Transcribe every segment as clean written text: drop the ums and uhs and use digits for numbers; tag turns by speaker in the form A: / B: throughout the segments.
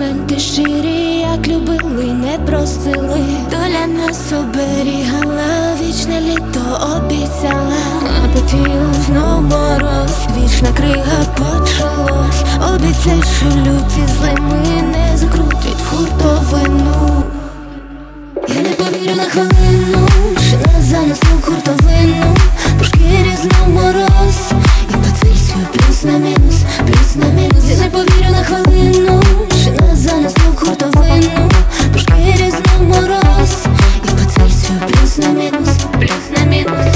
A: моменти щирі, як любили, не просили. Доля нас оберігала, вічне літо обіцяла. А потім знов мороз, вічна крига почалась. Обіцяй, що люті зими не закрутять хуртовину. Я не повірю на хвилину, що нас занесло в хуртовину. По шкірі знов мороз, і по Цельсію плюс на мінус, плюс на мінус. Я не повірю на хвилину, що нас занесло в хуртовину. По шкірі знов мороз, і по Цельсію плюс на мінус, плюс на мінус.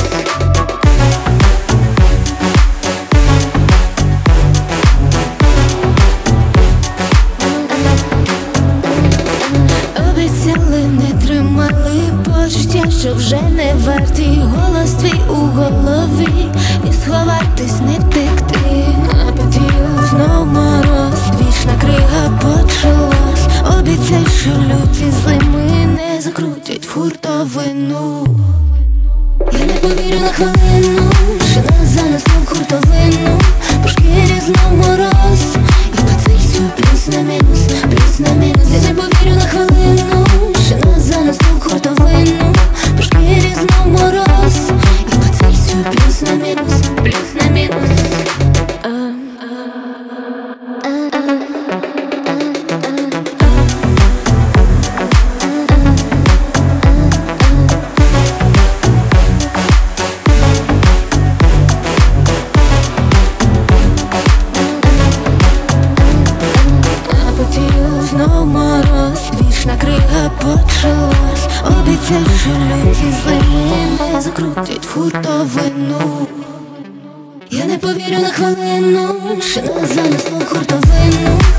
A: Обіцяли, не тримали почуття, що вже не варті. Голос твій у голові, і сховатись, не втекти. А потім знов мороз, вічна крига почалась. Обіцяй, що люті зими не закрутять хуртовину. Я не повірю на хвилину, що нас занесло в хуртовину. По шкірі знов мороз, і по Цельсію плюс на мінус, плюс на мінус. Я не повірю на хвилину, що нас занесло в хуртовину. По шкірі знов мороз, і по Цельсію плюс на мінус, плюс на мінус. Знов мороз, вічна крига почалась. Обіцяй, що люті зими не закрутять хуртовину. Я не повірю на хвилину, що нас занесло в хуртовину.